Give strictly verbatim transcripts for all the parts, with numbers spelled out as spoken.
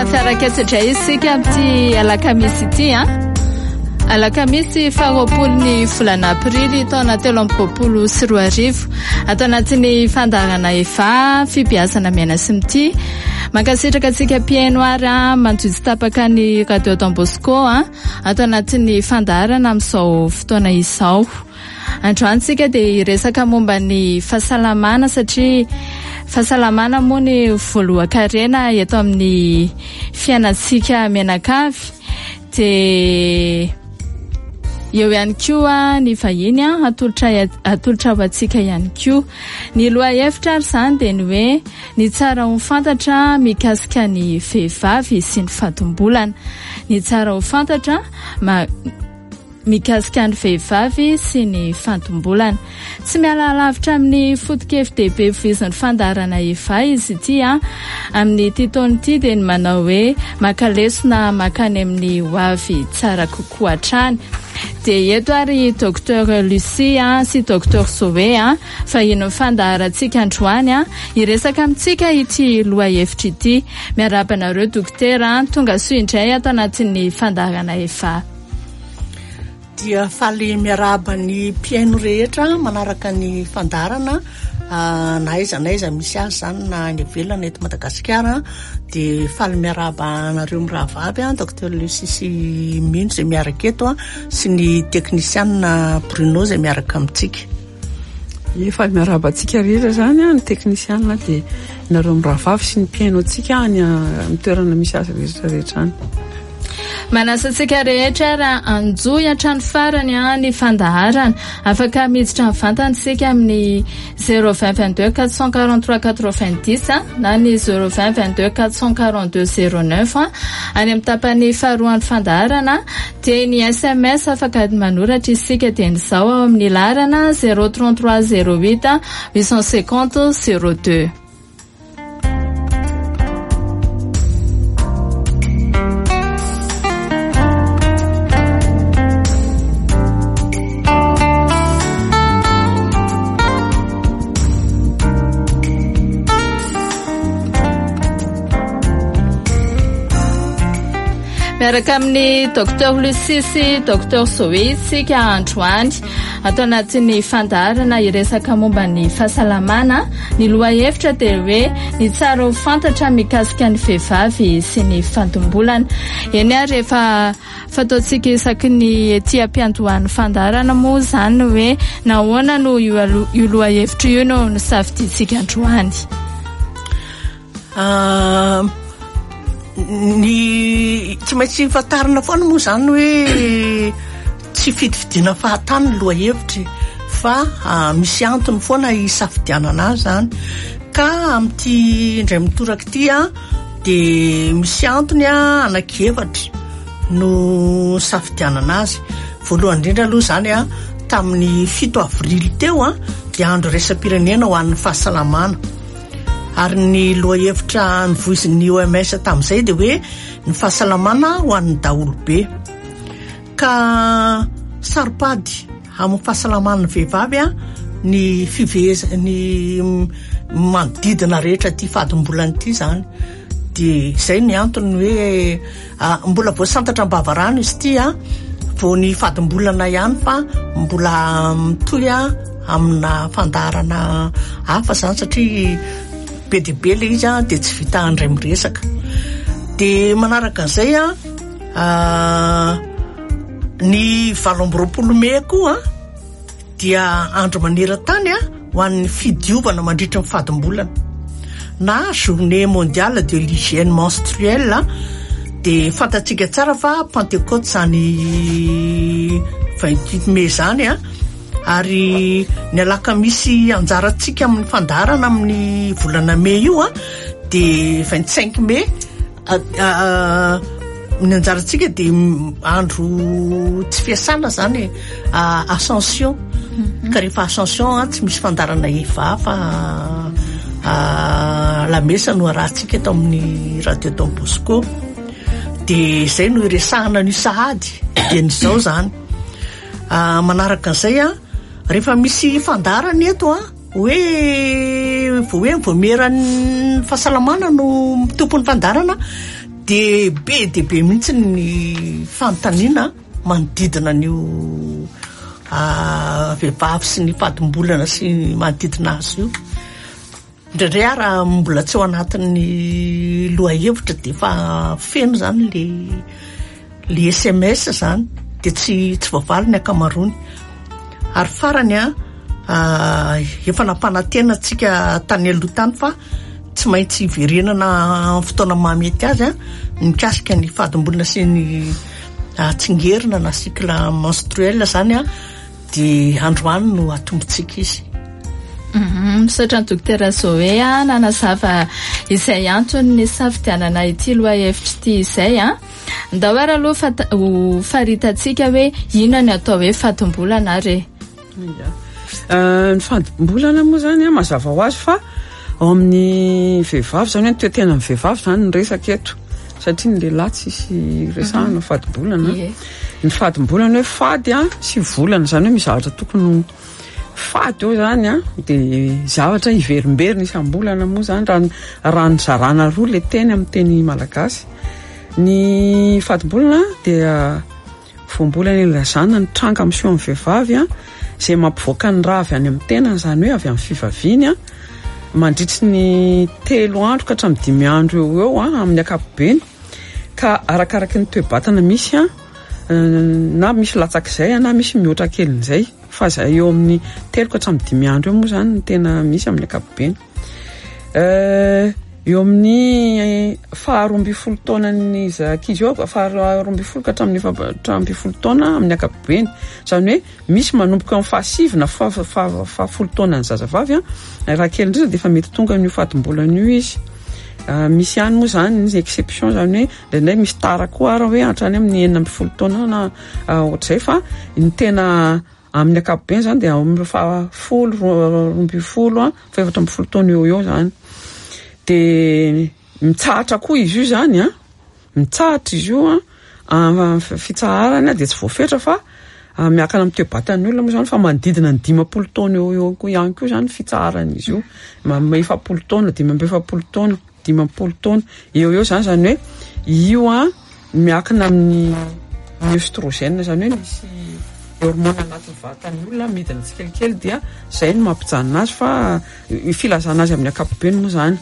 tafiaraketsatra isika amin'ity alakamisy ity a alakamisy faharoapolon'ny volana aprily taona telo amby roapolo sy roa arivo atao anatin'ny fandarana efa fibiasana miaina sy mity mankasitraka antsika piano ary a manjojo tapaka ny radio Don Bosco a atao anatin'ny fandarana amin'izao fotoana izao. Androantsika dia resaka momba ny fahasalamana satria fahasalamana moa ny voalohan-karena eto amin'ny fiainantsika mianakavy dia eo ihany koa ny vahiny a atolotra atolotra ho antsika ihany koa. Ny lohahevitra ary izany dia ny hoe ny tsara ho fantatra mikasika ny vehivavy sy ny fahatombolana. Ny tsara ho fantatra ma mikasika ny vehivavy sy ny fahatombolana. Tsy miala lavitra amin'ny foto-kevin-dehibe voizin'ny fandarana efa izy ity a amin'ny titony ity dia ny manao hoe makalesona makany amin'ny hoavy tsara kokoa hatrany. Dia eto ary docteur Lucia sy docteur Zoé a fahiny fandaharantsika androany a iresaka amintsika ity lohahevitra ity. Miarahaba anareo dokotera tonga soa indray ato anatin'ny fandaharana efa. Dia faly miarahaba ny mpiaino rehetra manaraka ny fandarana na aiza na aiza misy azy zany na ny ivelany eto Madagasikara dia faly miarahaba anareo mirahavavy a docteur Lucie sy Mino izay miaraka eto a sy ny teknisiana Bruno izay miaraka amintsika. Efa miarahaba antsika rehetra zany a ny teknisiana dia nareo mirahavavy sy ny mpiaino antsika any amin'ny toerana misy azy rehetra rehetra any. Manasantsika rehetra raha anjoy hatrany farany a ny fandaharana afaka miditra ny vantantsika amin'ny zéro vingt vingt-deux quatre cent quarante-trois quatre-vingt-dix na ny zéro vingt vingt-deux quatre cent quarante-deux zéro neuf any amin'ny tapany faharoan'ny fandaharana dia ny S M S afaka manoratra isika dia nizao ao amin'ny larana zéro trente-trois zéro huit huit cent cinquante zéro deux. Miaraka amin'ny docteur Lucie sy docteur Zoé sika androany atao anatin'ny fandaharana iresaka momba ny fahasalamana. Ny lohahevitra dia hoe ny tsara ho fantatra mikasika ny vehivavy sy ny fahatombolana. Eny ary efa fataontsika isaky ny ety ampiandohan'ny fandaharana moa izany hoe nahoana no io lohahevitra io no nisafidintsika androany. Uh... Ny tsy maintsy fatarina foana moa zany hoe tsy fidifidiana fahatany lohahevitra fa uh, misy antony foana isafidianana azy zany ka amin'ity indray mitoraka ity a dia misy antony a anankiefatra no safidianana azy. Voalohany indrindra aloha zany a tamin'ny fito avrily teo a dia andro raisam-pirenena ho an'ny fahasalamana. Ary ny lohahevitra nivoizin'ny O M S tamin'izay dia hoe ny fahasalamana ho an'ny daholobe ka saripady amin'ny fahasalamana ny vehivavy a ny fiveza ny manodidina rehetra ty fahatombolana ity zany. Dia izay ny antony hoe mbola voasantatra am-bavarano izy ity a vo ny fahatombolana ihany fa mbola mitohy a amina fandaharana hafa zany satria be dia be le izy a dia tsy vita andray miresaka. Dia manaraka an'izay a uh, ny valo amby roapolo Mey koa dia andro maneran-tany a ho an'ny fidiovana mandritra ny fahatombolana na journée mondiale de l'hygiène menstruelle. Dia fantatsika tsara fa Pentecôte zany vingt-huit Mey zany a ary ny alakamisy anjarantsika amin'ny fandaharana amin'ny volana Mey io a dia vingt-cinq Mey ny anjarantsika dia andro tsy fiasana zany Ascension. Ka rehefa Ascension tsy misy fandaharana efa fa la mesa no arahantsika eto amin'ny radio Don Bosco. Dia izay no iresahana ny sahady dia nizao zany. Manaraka an'izay a rehefa misy fandaharana eto a hoe vo hoe voameran'ny fahasalamana no tompon'ny fandaharana de be de be mihitsy ny fanontaniana manodidina an'io vehivavy sy ny fadim-bolana sy ny manodidina azy io. Indraindray ara mbola tsy ao anatin'ny lohahevitra de fa feno zany le le S M S zany de tsy tsy voavaly ny akamarony. Ary farany a efa nampanantena tsika tany aloha tany fa tsy maintsy iverenana fotoana mahamety azy a mikasika ny fadim-bolana sy ny tsingerina na cycle menstruel zany a de androany no atombontsika izy. Mhm, misaotra ny dokotera Zoé a nanazava izay antony ny safidianana ity lohahevitra ity izay a. Ndao ara aloha ho faritantsika hoe inona ny atao hoe fadim-bolana re? Ny fadim-bolana moa zany a mazava ho azy fa ao amin'ny vehivavy zany hoe toetena amin'ny vehivavy zany ny resaka eto satria ny lehilahy tsisy resahana fadim-bolana. Ny fadim-bolana hoe fady a sy volana zany hoe misy zavatra tokony fady eo zany a de zavatra iverimberina isam-bolana moa zany raha ny zarana roa le teny amin'ny teny malagasy. Ny fadim-bolana dia voambolana ilazana ny tranga miseho amin'ny vehivavy a izay mampivoaka ny raha avy any amin'ny tenany zany hoe avy amin'ny fivaviny a mandritry ny telo andro ka hatramin'ny dimy andro eo eo a amin'ny ankapobeny ka arakaraky ny toe-batana misy a na misy latsak'izay na misy mihoatra kelin'izay fa zay eo amin'ny telo ka hatramin'ny dimy andro eo moa zany ny tena misy amin'ny ankapobeny. Eo amin'ny faharoa ambin'ny folo taona ny zakizy eo faharoa ambin'ny folo ka hatramin'ny efatra ambin'ny folo taona amin'ny ankapobeny zany hoe misy manomboka amin'ny fahasivy na fahafolo taona ny zazavavy a raha kely indrindra de efa mety tonga ny fadim-bolana io izy. Misy ihany moa zany ny exception zany hoe ndraindray misy tara koa ara hoe hatrany amin'ny enina ambin'ny folo taona na ohatr'izay fa ny tena amin'ny ankapobeny zany de amin'ny fahafolo roa ambin'ny folo a fa efatra ambin'ny folo taona eo eo zany. De mitsahatra koa izy io zany a mitsahatra izy io a fitsaharana de tsy voafetra fa miakana amin'ny toe-batan'ny olona moa zany fa manodidina ny dimapolo taona eo eo koa ihany koa zany fitsaharana izy io efapolo taona dimy amby efapolo taona dimampolo taona eo eo zany zany hoe io a miakana amin'ny oestrogène zany hoe misy hormone anatin'ny vatan'ny olona midina tsikelikely dia zay no mampijanona azy fa filazana azy amin'ny ankapobeny moa zany.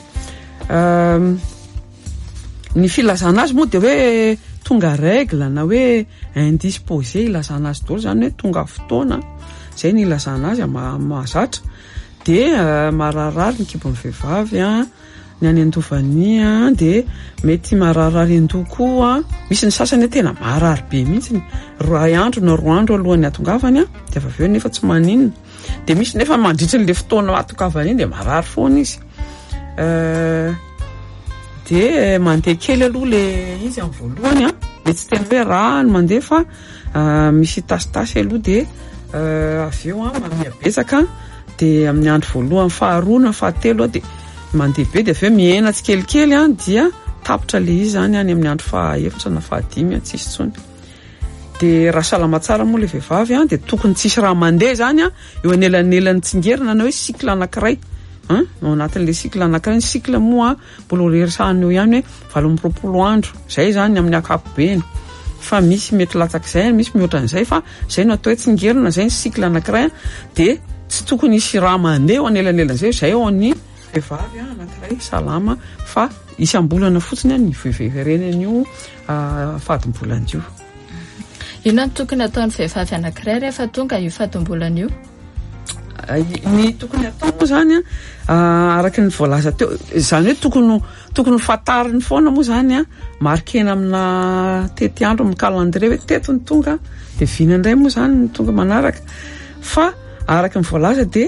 Ny filazana azy moa de hoe tonga règle na hoe indisposé ilazana azy daholo zany hoe tonga fotoana zay ny ilazana azy mahazatra de mararirary ny kibon'ny vehivavy a ny any an-dovany a de mety mararirary an-doha koa misy ny sasany tena marary be mihitsy roa andro na roa andro alohan'ny atongavany a de avy eo nefa tsy maninona de misy nefa mandritry le fotoana atongavany iny de marary foana izy. De mandeha kely aloha le izy amin'ny voalohany a le tsy tena hoe raha no mandeha fa misy tasitasy aloha de avy eo a miabetsaka de amin'ny andro voalohany faharoa na fahatelo a de mandeha be de avy eo miaina tsikelikely a dia tapitra le izy zany any amin'ny andro fahaefatra na fahadimy a tsisy tsony. De raha salama tsara moa le vehivavy a de tokony tsisy raha mandeha zany a eo anelanelany tsingerina na hoe cycle anankiray an ao anatin'le cycle anankiray ny cycle moa mbola reresahana eo ihany hoe valo amby roapolo andro zay zany amin'ny ankapobeny fa misy mety latsak'izay misy mihoatra an'izay fa zay no atao hoe tsingerina zay ny cycle anankiray de tsy tokony isy raha mandeha eo anelanelan'izay zay ao ny vehivavy anankiray salama fa isam-bolana fotsiny ny iverenan'io fadim-bolana io. Inona no tokony ataon'ny vehivavy anankiray rehefa tonga io fadim-bolana io? Ny tokony atao moa zany a araky ny voalaza teo zany hoe tokony tokony fatariny foana moa zany a markena amina tety andro amin'ny calendrier hoe teto ny tonga de vina indray moa zany ny tonga manaraka fa araky ny voalaza de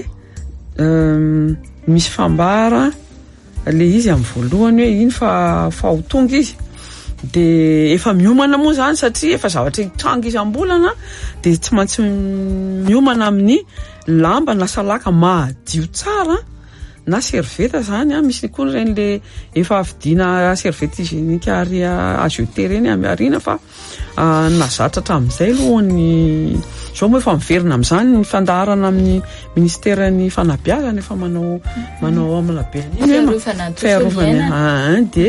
misy fambara le izy amin'ny voalohany hoe iny fa fa ho tonga izy de efa miomana moa zany satria efa zavatra tranga isam-bolana de tsy maintsy miomana amin'ny lamba na salaka mahadio tsara na servieta zany a misy koa reny le efa avidina serviette hygiénique ary azoté reny amin'ny arina fa nazatra hatramin'izay lohany zao moa efa miverina amin'izany ny fandaharana amin'ny ministeran'ny fanabeazana efa manao manao amina be fiarovana de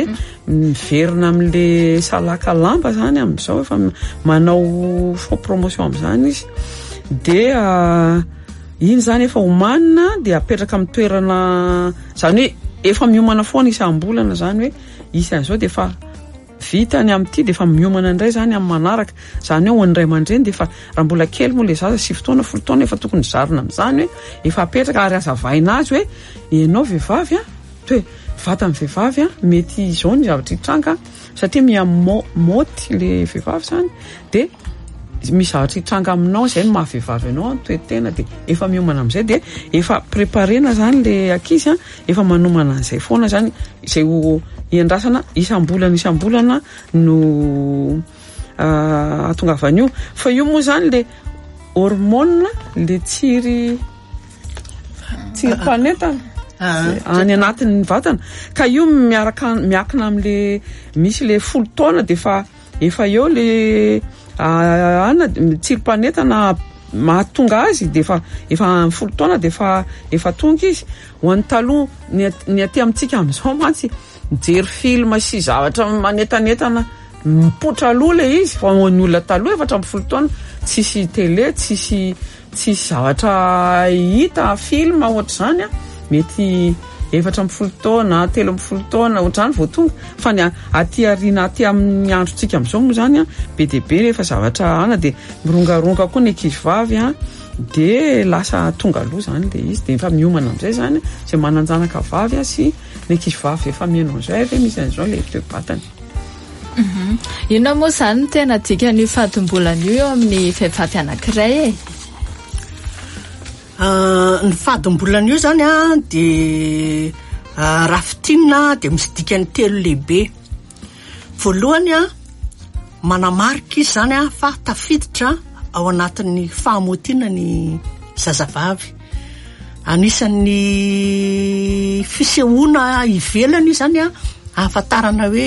miverina amin'le salaka lamba zany amin'izao efa manao faux promotion amin'izany izy dia iny zany efa omanina dia apetraka amin'ny toerana zany hoe efa miomana foana isam-bolana zany hoe isan'izao dia efa vitany amin'ity dia efa miomana indray zany amin'ny manaraka zany hoe ho an'iray aman-dreny dia efa raha mbola kely moa le zaza sivy taona folo taona efa tokony zarina amin'izany hoe efa apetraka ary azavaina azy hoe ianao vehivavy a hoe vata amin'ny vehivavy a mety izao ny zavatra hitranga satria miamoty le vehivavy zany dia misy zavatra hitranga aminao izay no mahavehivavy anao toetena dia efa miomana amin'izay dia efa préparena zany le ankizy a efa manomana an'izay foana zany izay ho iandrasana isam-bolana isam-bolana no atongavany io fa io moa zany le hormone le tsiry tsiry planetana any anatin'ny vatana ka io miaraka miakina amin'le misy le folo taona dia efa efa eo le ana tsiry planetana mahatonga azy dia efa efa folo taona dia efa efa tonga izy ho an'ny taloha ny aty amintsika amin'izao mantsy mijery film sy zavatra manetanetana mipotra aloha le izy fa ho an'ny olona taloha efatra amby folo taona tsisy télé tsisy tsisy zavatra hita film ohatra zany a mety efatra amby folo taona telo amby folo taona ohatrany vao tonga fa ny aty arina aty amin'ny androntsika amin'izao moa zany a be dia be rehefa zavatra ana dia mirongaronga koa ny ankizy vavy a dia lasa tonga aloha zany le izy dia efa miomana amin'izay zany izay mananjanaka vavy a sy ny ankizy vavy efa mihaino an'izay ve misy an'izao le toe-batany. Ina moa zany tena dikany fahatombolana io eo amin'ny vehivavy anankiray e ny fahatombolana io zany a dia rafitinina dia misy dikany telo lehibe. Voalohany a manamarika izy zany a fa tafiditra ao anatin'ny fahamotiana ny zazavavy. Anisan'ny fisehoana ivelany io zany a ahafantarana hoe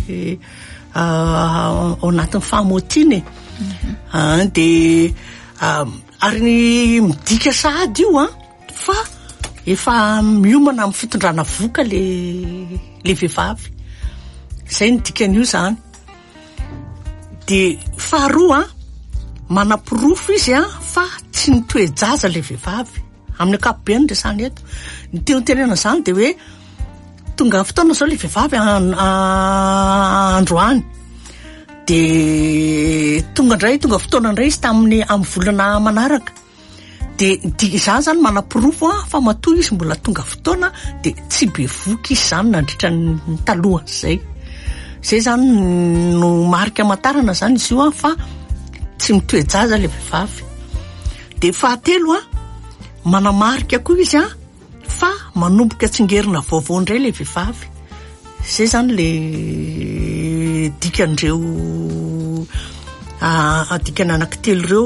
ao anatin'ny fahamotiana e dia ary ny midika sahady io a fa efa miomana amin'ny fitondrana voka le le vehivavy izay ny dikan'io zany. Dia faharoa a manam-pirofo izy a fa tsy ny toe-jaza le vehivavy amin'ny ankapobeny resany eto ny teotenena zany dia hoe tonga ny fotoana zao le vehivavy androany dia tonga indray tonga fotoana indray izy tamin'ny amin'ny volana manaraka dia dia izany zany manam-pirofo a fa matoa izy mbola tonga fotoana dia tsy be voky izy zany nandritra ny taloha zay zay zany no marika amantarana zany izy io a fa tsy mitoe-jaza le vehivavy. Dia fahatelo a manamarika koa izy a fa manomboka tsingerina vaovao indray le vehivavy zay zany le dikandreo dikany anankitelo ireo.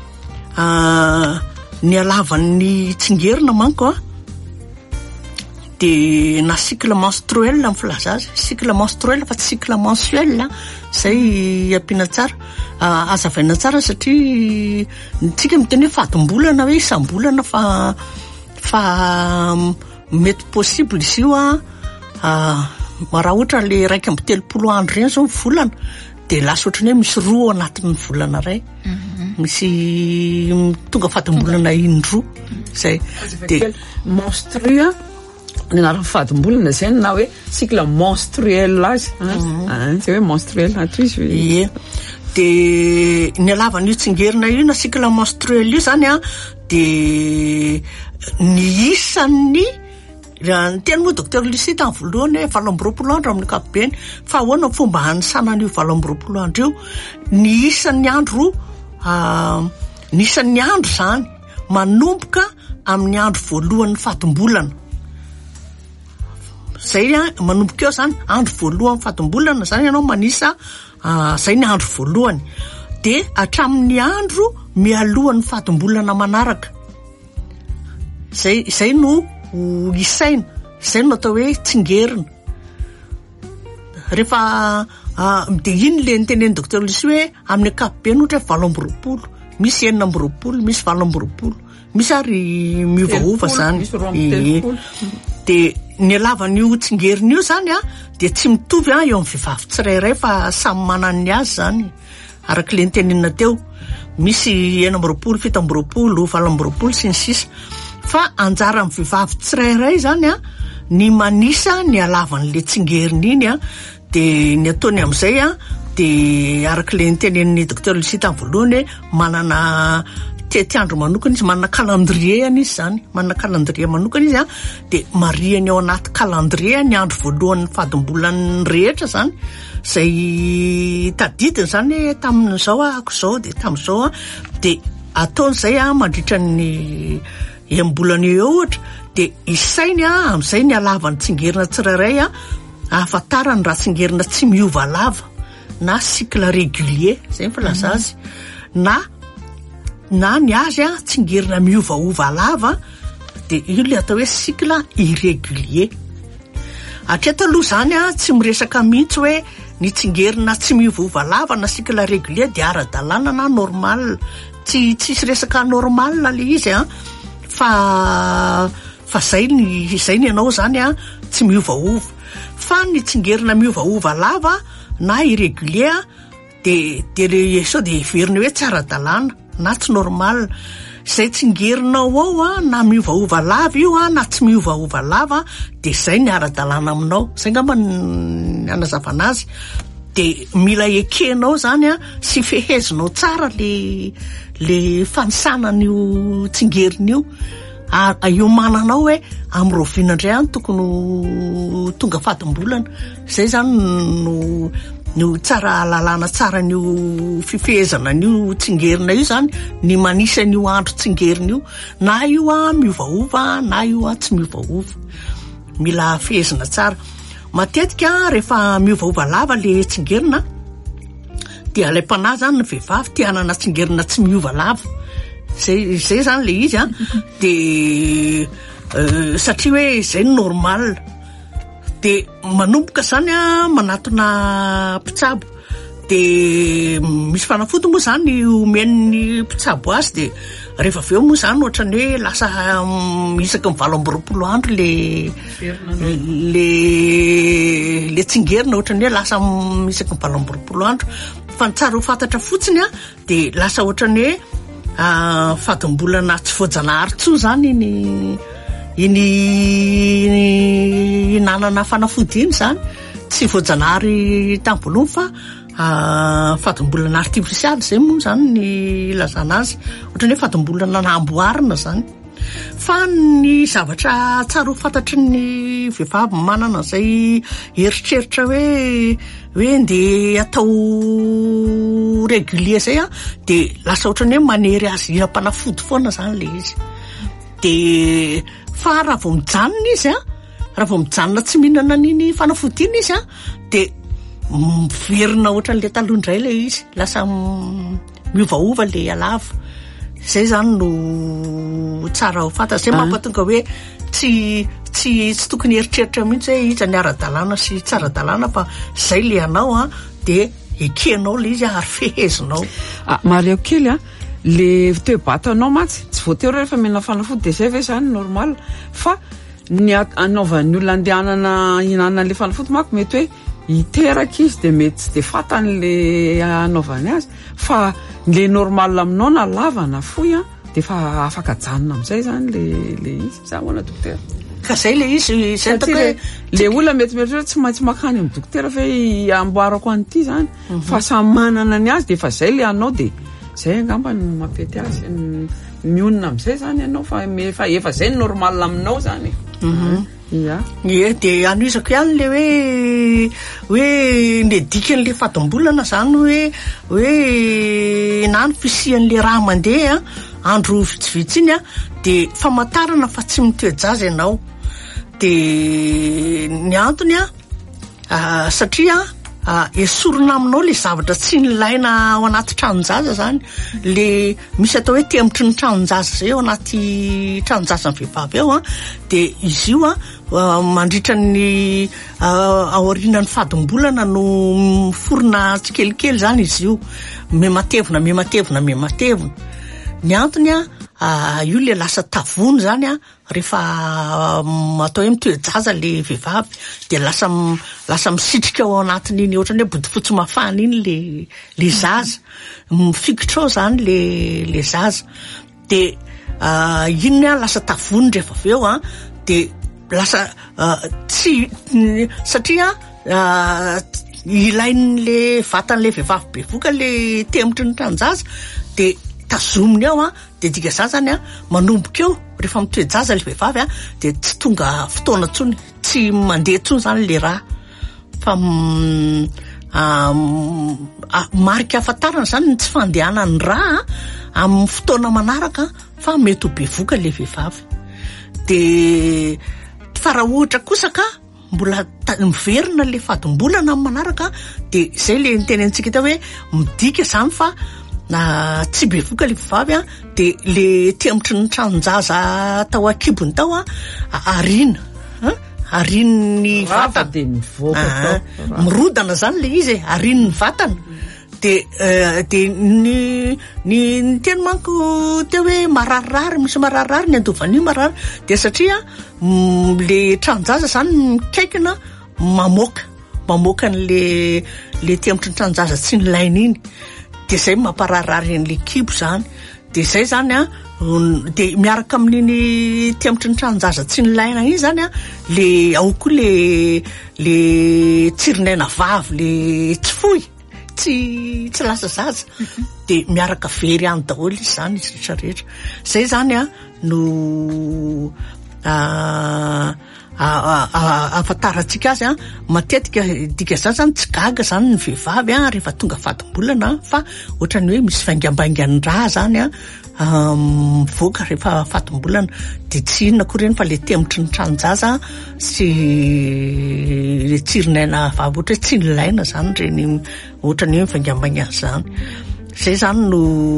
Ny alavan'ny tsingerina manko a dia na cycle menstruel amin'ny filaza azy cycle menstruel fa tsy cycle mensuel zay ampiana tsara azavaina tsara satria tsika miteny hoe fahatombolana hoe isam-bolana fa fa mety possible izy io a raha ohatra le raika amby telopolo andro reny zao volana dia lasa ohatrany hoe misy roa anatin'ny volana ray misy tonga fahatombolana indroa zay dia menstrua ny anaran'ny fahatombolana zay na hoe cycle menstruel azy zay hoe menstruel ato izy ie. Dia ny alavan'io tsingerina io na cycle menstruel io zany a dia ny isan'ny raha ny teny moa docteur Lucie tamin'ny voalohany hoe valo amby roapolo andro amin'ny ankapobeny fa ahoana ny fomba hanisanan'io valo amby roapolo andro io ny isan'ny andro ny isan'ny andro zany manomboka amin'ny andro voalohan'ny fahatombolana zay a manomboka eo zany andro voalohany fahatombolana zany ianao manisa zay ny andro voalohany dia hatramin'ny andro mialohan'ny fahatombolana manaraka zay zay no isaina zay no atao hoe tsingerina rehefa dia iny le niteneny docteur Lucie hoe amin'ny ankapobeny ohatra hoe valo amby roapolo misy enina amby roapolo misy valo amby roapolo misy ary miovaova zany dia ny alavan'io tsingeriny io zany a de tsy mitovy a eo amin'ny vehivavy tsirairay fa samy manana ny azy zany araka le nitenenina teo misy enina amby roapolo fito amby roapolo valo amby roapolo sy ny sisa fa anjara amin'ny vehivavy tsirairay zany a ny manisa ny alavan'le tsingeriny iny a de ny ataony amin'izay a de araka le niteneniny docteur Lucita voalohany manana tiatiandro manokana izy manana calendrier izy zany manana calendrier manokana izy a de mariany ao anaty calendrier ny andro voalohan'ny fadimbolany rehetra zany zay tadidiny zany tamin'izao ako zao de tamin'izao de ataon'izay a mandritra ny embolana eo ohatra de isainy a amin'izay ny alavan'ny tsingerina tsirairay a ahafantarany raha tsingerina tsy miova lava na cycle régulier zay ny filaza azy na na ny azy a tsingerina miovaova lava de io le atao hoe cycle irrégulier. Hatreto aloha zany a tsy miresaka mihitsy hoe ny tsingerina tsy miovaova lava na cycle régulier de ara-dalàna na normal, tsy tsisy resaka normal le izy a fa fa zay ny zay ny anao zany a tsy miovaova fa ny tsingerina miovaova lava na irrégulier de de le so de verina hoe tsy ara-dalàna na tsy normal zay tsingerinao ao a na miovaova lava io a na tsy miovaova lava de zay ny ara-dalàna aminao zay ngamba ny anazavana azy de mila ekenao zany a sy fehezinao tsara le le fanisanan'io tsingerina io a iomananao hoe am'rovinandray any tokony tonga fadimbolana zay zany no no tsara lalàna tsara n'io fifehezana n'io tsingerina io zany ny manisa n'io andro tsingerina io na io a miovaova na io a tsy miovaova mila fehezina tsara matetika rehefa miovaova lava le tsingerina de alaim-panahy zany ny vehivavy te hanana tsingerina tsy miova lava zay zay zany le izy a de uh, satria hoe zay ny normal de manomboka zany a manatona mpitsabo de misy fanafody moa zany omen'ny mpitsabo azy de rehefa aveo moa zany ohatrany hoe lasa isaka ny valo amby roapolo andro le le le tsingerina ohatrany hoe lasa isaka ny valo amby roapolo andro fa ny tsara ho fantatra fotsiny a de lasa ohatrany hoe uh, fadimbolana tsy voajanahary tsoa zany iny iny nanana fanafody iny zany tsy voajanahary tambolohany fa uh, fadimbolana artificial zay moa zany ny ilazana azy ohatrany hoe fadimbolana namboarina zany fa ny zavatra tsara ho fantatry ny vehivavy manana zay eritreritra hoe hoe nde atao régulier zay a de lasa ohatrany hoe manery azy iram-panafody foana zany le izy de fa raha vao mijanona izy a raha vao mijanona tsy mihinana niny fanafody iny izy a de miverina ohatran'le taloha indray le izy lasa miovaova le alava zay zany no tsara ho fantatra zay mampatonga hoe tsy tsy tsy tokony eritreritra mihitsy hoe iza ny ara-dalàna sy tsara-dalàna fa zay le anao a de ekenao le izy ary fehezinao. Ah, Mario kely a le toe-batanao matsy tsy voatery rehefa mena fanafody de zay ve zany normal fa ny anaovan'ny olona andehanana hinanana le fanafody mako mety hoe hiteraka izy de mety tsy de fatan'le anaovany azy fa le normal aminao na lava na fohy a de fa afaka janona am'izay zany le le izy za hoana dokotera ka zay le izy zay hoe le olona mety mety hoe tsy maintsy makany amin'ny dokotera fa amboarako an'ity zany mm -hmm. fa samy manana ny azy de fa zay le anao de zay angamba no mampety azy mionona am'izay zany ianao fa efa efa zay ny normal aminao zany mhm ya ye de anisako ihany le hoe hoe le dikan'le fadimbolana zany hoe hoe na ny fisian'le raha mandeha andro vitsivitsy iny a de famantarana fa tsy mitoejaza ianao de ny antony a satria Uh, esorona aminao le zavatra tsy nilaina ao anaty tranonjaza zany le misy atao hoe temotry ny tranonjaza zay ao anaty tranonjaza ny vehivavy ao a de izy io a uh, mandritra ny uh, aorinan'ny fadimbolana no miforona tsikelikely zany izy io me matevina me matevina me matevina ny antony a io le lasa tavony zany a rehefa atao hoe mitoejaza le vehivavy de lasa lasa misitrika ao anatin'iny ohatrany hoe bodofotsy mafana iny le le zaza mifikitra ao zany le le zaza de iny a lasa tavony rehefa avy eo a de lasa tsy satria ilain'le vatan'le vehivavy bevoka le temotry ny tranjaza de tazominy ao a de dika zany zany a manomboka eo rehefa mitoejaza le vehivavy a de tsy tonga fotoana tsony tsy mandeha tsony zany le raha fa marika afatarana zany ny tsy fandehanany raha amin'ny fotoana manaraka fa mety ho bevoka le vehivavy de fa raha ohatra kosa ka mbola miverina le fadim-bolana amin'ny manaraka de zay le nitenentsika tao hoe midika zany fa na tsy bevoka le vehivavy a de le temotry ny tranjaza tao akibony tao a arina arin'ny vatana de mivoaka tao mirodana zany le izy arin'ny vatana de de ny ny teny manko teo hoe mararirary misy mararirary ny andovanio marary de satria le tranjaza zany mikaikina mamoaka mamoaka an'le le temotry ny tranjaza tsy nilaina iny de zay mampararirary an'le kibo zany de zay zany a de miaraka amin'iny temotry ny tranjaza tsy nilaina iny zany a le ao koa le le tsirinaina vavy le tsy foy tsy tsy lasa zaza de miaraka very any daholo izy zany izy rehetra rehetra zay zany a no afataratsika azy a matetika dika zany zany tsy gaga zany ny vehivavy a rehefa tonga fatim-bolana fa ohatrany hoe misy vaingambaingan-draha zany a mivoaka rehefa fatim-bolana de tsy inona koa reny fa le temotry ny tranjaza sy le tsirinaina vavy ohatra hoe tsy nilaina zany reny ohatrany hoe mivaingambaingan zany zay zany no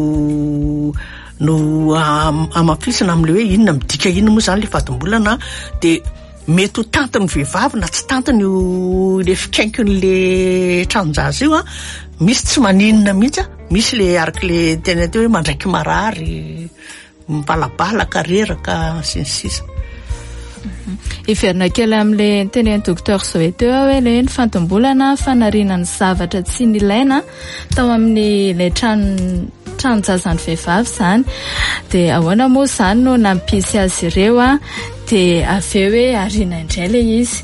no amafisana am'le hoe inona midika inona moa zany le fatim-bolana de mety ho tantiny vehivavy na tsy tantiny le fikaikin'le tranjaza io a misy tsy maninona mihitsy a misy le araka le tena teo hoe mandraiky marary mipalabalaka reraka sy ny sisa iverina kely am'le tenen'ny docteur zao teo hoe le ny fatim-bolana fanarinany zavatra tsy nilaina tao amin'ny le trano tranjazan'ny vehivavy zany de ahoana moa zany no nampisy azy ireo a de aveo hoe arina indray le izy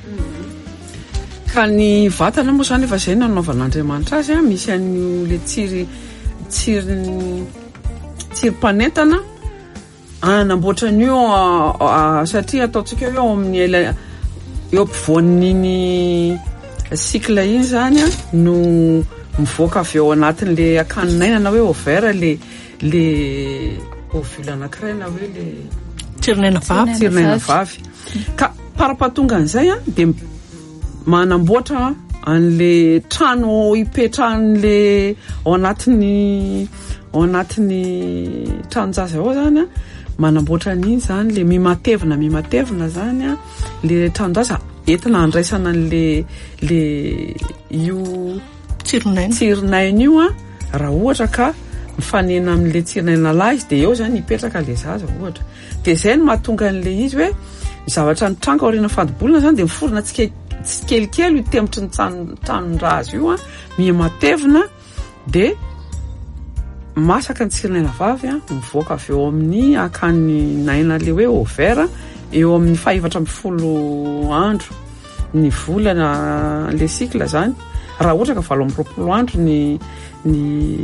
ka ny vatana moa zany efa zay nanaovan'Andriamanitra azy a misy an'io le tsiry tsiry tsirim-panentana anamboatra an'io satria ataontsika hoe ao amin'ny ela eo ampovoan'iny cycle iny zany a no mivoaka avy ao anatin'le akaninaina na hoe ovaire le le ovule anankiray na hoe le tsirinaina vavy tsirinaina vavy ka parapatonga an'izay a de manamboatra an'le trano ipetrahan'le ao anatin'ny ao anatin'ny tranjaza ao zany a manamboatra an'iny zany le mimatevina mimatevina zany a le tranjaza entina andraisana an'le le io tsirinaina tsirinaina io a raha ohatra ka mifanena amin'le tsirinaina lahy izy de eo zany hipetraka le zaza ohatra de zay no mahatonga an'le izy hoe zavatra ny trango aoriana fadim-bolana zany de miforona tsike tsy kelikely io temotry ny tranondraha azy io a mimatevina de masaka ny tsirinaina vavy a mivoaka avy eo amin'ny akany naina le hoe ovaire eo amin'ny fahaefatra amby folo andro ny volana le cycle zany raha ohatra ka valo amby roapolo andro ny ny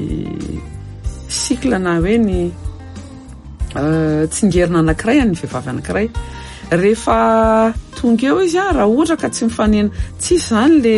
cycle na hoe ny tsingerina anankiray ny vehivavy anankiray rehefa tonga eo izy a raha ohatra ka tsy mifanena tsisy zany le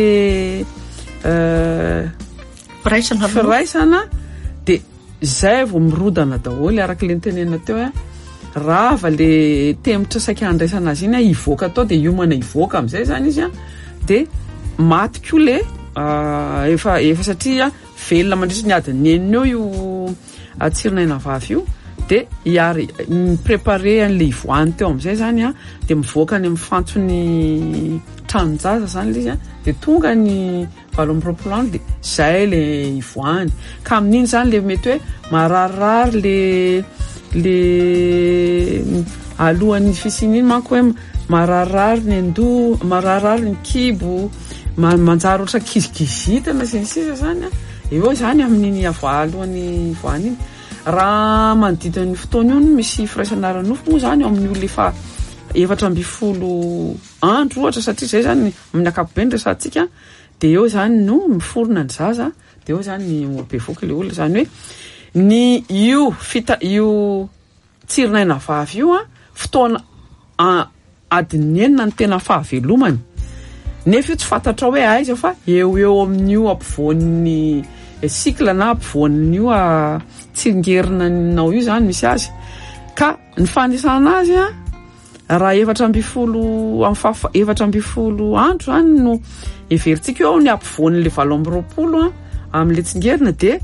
firaisana firaisana de zay vao mirodana daholo araka le nitenena teo a rava le temotra saika andraisana azy iny a hivoaka tao de iomana hivoaka am'izay zany izy a de maty koa le efa efa satria velona mandritra ny adiny enina eo io tsirinaina vavy io de hiary miprepare an'le ivoany teo am'izay zany a de mivoaka any amin'ny fantsony tranonjaza zany le izy a de tonga ny valo amby roapolo andro de zay le ivoany ka amin'iny zany le mety hoe mararirary le le alohan'ny fisiany iny manko hoe mararary ny ando mararary ny kibo manjary oatra kizikizitana sy ny sisa zany a eo zany amin'iny avoalohan'ny voany iny raha manodidina ny fotoana io misy firaisana ranofo moa zany amin'ny olo efa efatra amby folo andro ohatra satria zay zany amin'ny akapobe ny resantsika de eo zany no miforona ny zaza de eo zany ny bevoky le olona zany hoe ny io fita io tsirinaina vavy io a fotoana adiny enina ny tena fahavelomany nefa io tsy fantatra hoe aiza fa eo eo amin'io ampovoan'ny cycle na ampovoan'io a tsingerina nao io zany misy azy ka ny fanisana azy a raha efatra amby folo am'fafa efatra amby folo andro zany no everitsika eo ny ampovoan'le valo amby roapolo a amin'le tsingerina de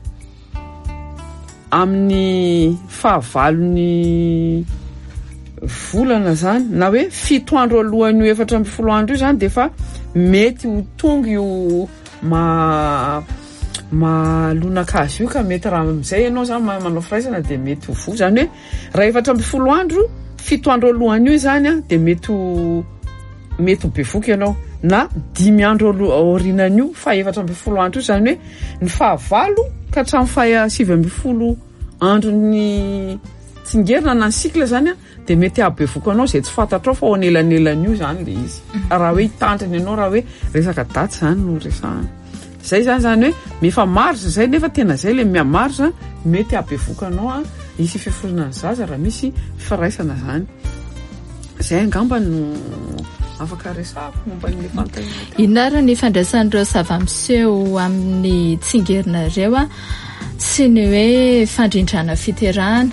amin'ny fahavalony volana zany na hoe fito andro alohan'io efatra amby folo andro io zany de fa mety ho tonga io ma malonakazy io ka mety raha am'izay ianao zany manao firaisana de mety ho vo zany hoe raha efatra amby folo andro fito andro alohan'io zany a de mety ho mety ho bevoky ianao na dimy andro aorinan'io fa efatra amby folo andro io zany hoe ny fahavalo ka hatramin'ny faha sivy amby folo andro ny tsingerina na ny cycle zany a de mety abevoky anao zay tsy fantatrao fa ao anelan'elan'io zany le izy raha hoe hitandriny ianao raha hoe resaka daty zany no resahana zay zany zany hoe mefa marsa zay nefa tena zay le miamarsa mety abevoky anao a isy fiforona ny zaza raha misy firaisana zany zay angamba no afaka resahako momba n'le fantahina inona ary ny fandraisan'ireo zava-miseho amin'ny tsingerina reo a sy ny hoe fandrindrana fiterahana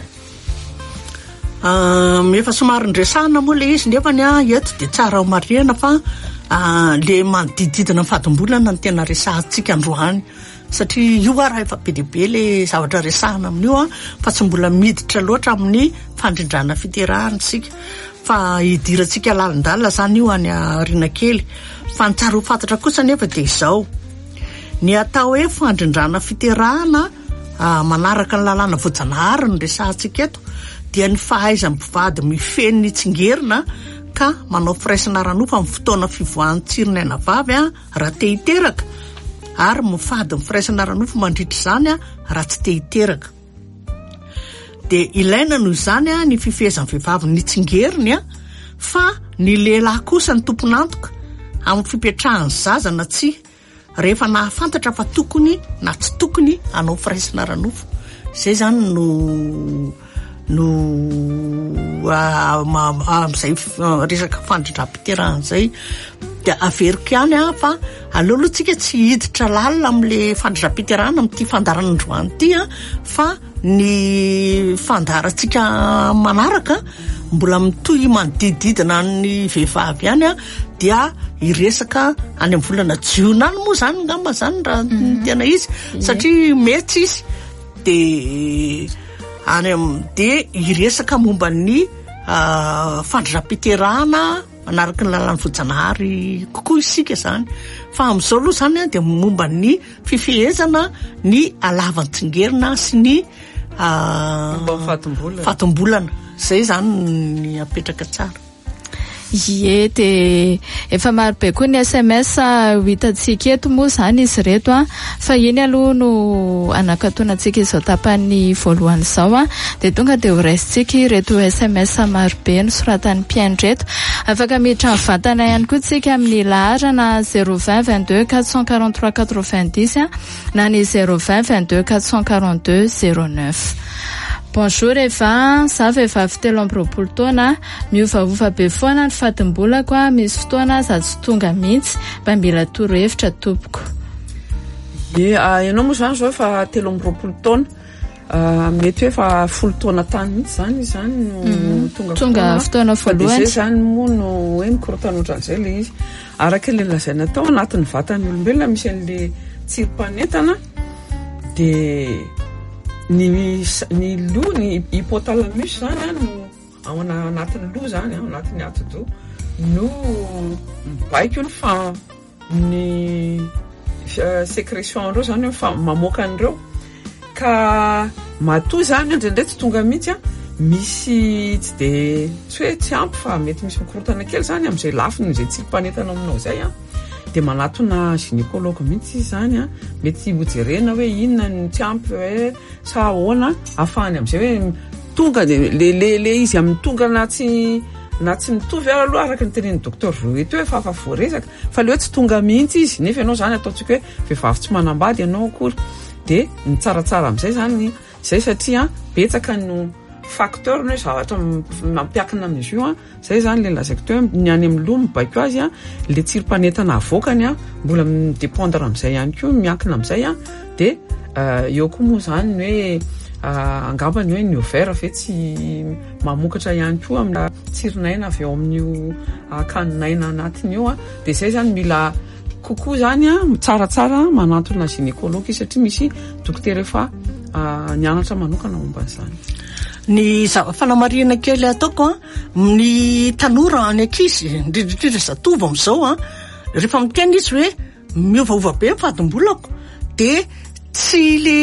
efa somary ndresahana moa le izy nefa ny a eto de tsara marihana fa le manodididina fahatombolana ny tena resahantsika androany satria io a raha efa be deabe le zavatra resahana amin'io a fa tsy mbola miditra loatra amin'ny fandrindrana fiterahana sika fa hidirantsika lalindalina zany io any arina kely fa ny tsara ho fantatra kosa nefa de izao ny atao hoe fandrindrana fiterahana manaraka ny lalàna voajanahary ny resahantsika eto dia ny fahaizan'ny mpivady mifeny ny tsingerina ka manao firaisana ranofo amin'ny fotoana fivoahan'ny tsirinaina vavy a raha te hiteraka ary mifady ny firaisana ranofo mandritra zany a raha tsy te hiteraka de ilaina noho zany a ny fifehezan'ny vehivavy ny tsingeriny a fa ny lehilahy kosa ny tompon'antoka amin'ny fipetrahany zaza na tsy rehefa nahafantatra fa tokony na tsy tokony anao firaisana ranofo zay zany no no am'izay resaka fandrindrapiterahana zay de averiko ihany a fa aleolohatsika tsy hiditra lalina am'le fandrindrapiterahana am'ty fandarana androany ty a fa ny fandaratsika manaraka mbola mitohy manodididina ny vehivavy ihany a dia iresaka any amin'ny volana jiona any moa zany ngamba zany raha tena izy satria mety izy de any de iresaka momba ny fandrindrapiterahana manaraka ny lalàna voajanahary kokoa isika zany fa am'izao aloha zany de momba ny fifehezana ny alavan-tsingerina sy ny fatombolana zay zany ny apetraka tsara ie de efa maro be koa ny S M S hitantsika eto moa zany izy reto a fa iny aloha no anakatonantsika izao tapany voalohany zao a de tonga de ho raisitsika ireto S M S maro be no soratan'ny mpiaino reto afaka miditra mivantana ihany koa tsika amin'ny laharana zéro vingt vingt-deux quatre cent quarante-trois quatre-vingt-dix a na ny zéro vingt vingt-deux quatre cent quarante-deux zéro neuf. Bonjour Eva, za vehivavy telo amby roapolo taona miovaova be foana ny fatim-bolako a misy fotoana za tsy tonga mihitsy mba mila torohevitra tompoko. Ye ianao moa zany zao efa telo amby roapolo taona mety hoe fa folo taona tany mihitsy zany zany no tonga tonga fotoana voalohany zay zany moa no hoe mikorotana ohatran'izay le izy araka le lazaina tao anatin'ny vatany olombelona misy an'le tsirom-panentana de ny ny lo ny hypothalamus zany no ao anatin'ny lo zany ao anatin'ny atido no mibaiko ny fa ny sécrétion reo zany fa mamoaka an'ireo ka matoa zany indraindray tsy tonga mihitsy a misy tsy de tsy hoe tsy ampy fa mety misy mikorotana kely zany amin'izay lafiny zay tsirim-panetana aminao zay a de manatona gynécologue mihitsy izy zany a mety hojerena hoe inona ny tsy ampy hoe sa ahoana ahafahany amin'izay hoe tonga de le le le izy amin'ny tonga na tsy na tsy mitovy aloha araka ny tenen'ny docteur Voeto hoe fa fa voaresaka fa le hoe tsy tonga mihitsy izy nefa ianao zany ataontsika hoe vehivavy tsy manambady ianao akory de ny tsaratsara amin'izay zany zay satria betsaka no facteur ny hoe zavatra mampiakina amin'izy io a zay zany le lazaiko teo ny any amin'ny loha mibaiko azy a le tsirim-panetana avoakany a mbola midépendre amin'izay ihany koa miankina amin'izay a de eo koa moa zany ny hoe angamba ny hoe ny ovaire fe tsy mamokatra ihany koa amin'ny tsirinaina avy eo amin'io kaninaina anatiny io a de zay zany mila kokoa zany a tsaratsara manantona gynécologue satria misy dokotera efa nianatra manokana momba an'izany. Ny fanamarihana kely ataoko a ny tanora any ankizy indrindrindrindra zatovo amin'izao a rehefa miteny izy hoe miovaova be fadimbolako de tsy le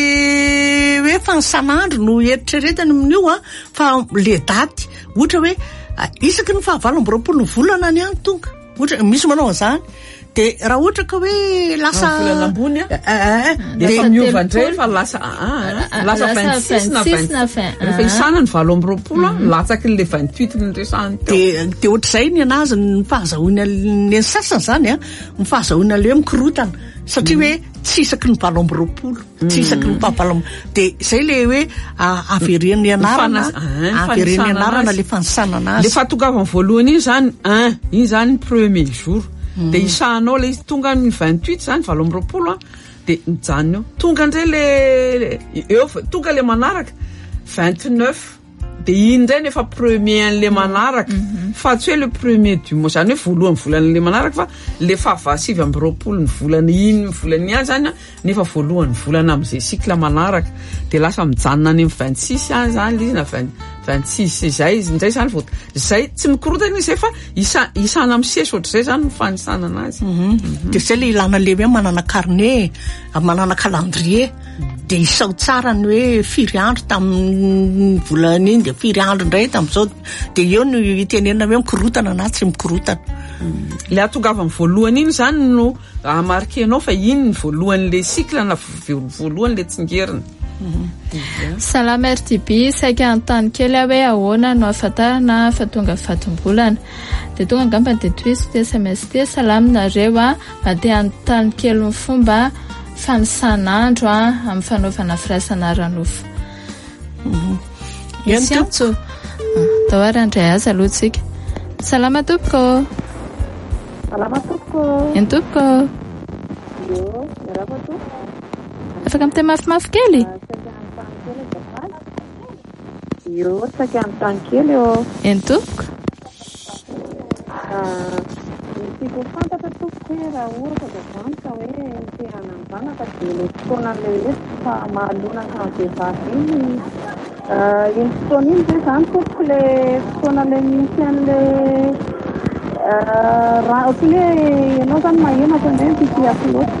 hoe fa ny sanandro no eritreretany amin'io a fa le daty ohatra hoe isaky ny fahavalo amby roapolo ny volana ny any tonga ohatra misy manao an'izany de raha ohatra ka hoe lasa volana ambony a de miova ndray fa lasa lasa vingt-six na vingt rehefa isana ny valo amby roapolo latsaky le vingt-huit ny resahany teo de de ohatr'izay ny anazy ny fahazahoana ny sasany zany a ny fahazahoana le mikorotana satria hoe tsy isaky ny valo amby roapolo tsy isaky ny fahavalo de zay le hoe averen'ny anarana averen'ny anarana le fansanana azy le fahatongavany voalohany iny zany un iny zany premier jour de isanao le izy tonga ny vingt-huit zany valo amby roapolo a de mijanona eo tonga ndray le eo tonga le manaraka vingt-neuf de iny ndray nefa premier an'le manaraka fa tsy hoe le premier du mois zany hoe voalohany volan'le manaraka fa le fahavasivy amby roapolo ny volana iny ny volana ihany zany a nefa voalohany volana amin'izay cycle manaraka de lasa mijanona any amin'ny vingt-six ihany zany le izy na vingt-six zay izy ndray zany vao zay tsy mikorotana izy fa isa isana amin'ny sesy ohatr'izay zany no fanisanana azy de zay le ilana le hoe manana carnet manana calendrier de isao tsara ny hoe firy andro tamin'ny volana iny de firy andro ndray tamin'izao de eo no itenena hoe mikorotana na tsy mikorotana le atongavany voalohany iny zany no amarkenao fa iny ny voalohan'le cycle na voalohany le tsingerina. Salama R T B saika antany kely hoe ahoana no ahafantarana fa tonga fatombolana de tonga angamba de twist de S M S T salaminareo a mba te antany kely ny fomba fanisan'andro a amin'ny fanaovana firasana ranofo. Siantso tawara ndray aza aloha tsika. Salama tompoko. Salama tompoko. Entopoko. Yo, mirava to. Afaka miteny mafimafy kely? Yo, saika amin'ny kely o. Entopoko. Tiako fantatra tompoko hoe raha ohatra vavanka hoe terana mbanaka dia le fotoana le hoe fa mahalonaka ny vehivavy iny iny fotoana iny zay zany tompoko le fotoana le misy an'le raha ohatra hoe ianao zany mahematra indray tiatiako loatra